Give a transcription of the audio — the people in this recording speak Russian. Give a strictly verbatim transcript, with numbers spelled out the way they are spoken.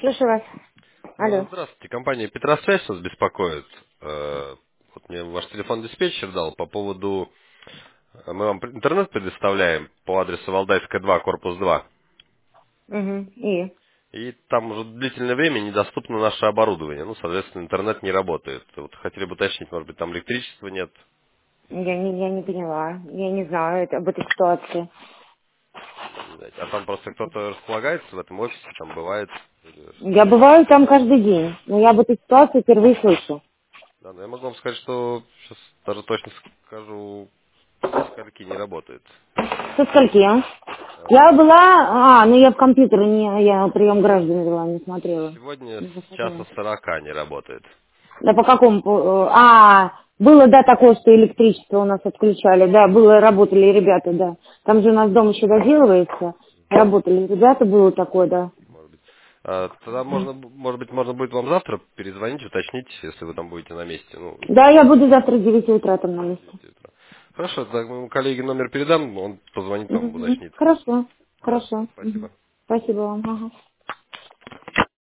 Слушаю вас. Э, Алло. Здравствуйте, компания Петросвязь вас беспокоит. Э, Вот мне ваш телефон диспетчер дал по поводу... э, Мы вам пр- интернет предоставляем по адресу Валдайская два, корпус два. Угу. И? И там уже длительное время недоступно наше оборудование. Ну, соответственно, интернет не работает. Вот хотели бы уточнить, может быть, там электричества нет. Я не, я не поняла. Я не знаю это, об этой ситуации. Не знаете. А там просто кто-то располагается в этом офисе, там бывает. Или Я что? бываю там каждый день, но я об этой ситуации впервые слышу. Да, но я могу вам сказать, что сейчас даже точно скажу, со скольки не работает. Со скольки, а? Э, Я была... А, ну я в компьютере, не, я прием граждан вела, не смотрела. Сегодня Не с часа заходила. сорока не работает. Да по какому... по- э, А, было, да, такое, что электричество у нас отключали. Да, было, работали ребята, да. Там же у нас дом еще дозировается. Работали ребята, было такое, да. Может быть. А, тогда можно, может быть, можно будет вам завтра перезвонить, уточнить, если вы там будете на месте. Ну, Да, я буду завтра в девять утра там на в месте. девять утра. Хорошо, тогда моему коллеге номер передам, он позвонит вам, Мгм. уточнит. Хорошо, Да, хорошо. Мгм. спасибо. Спасибо вам. Ага.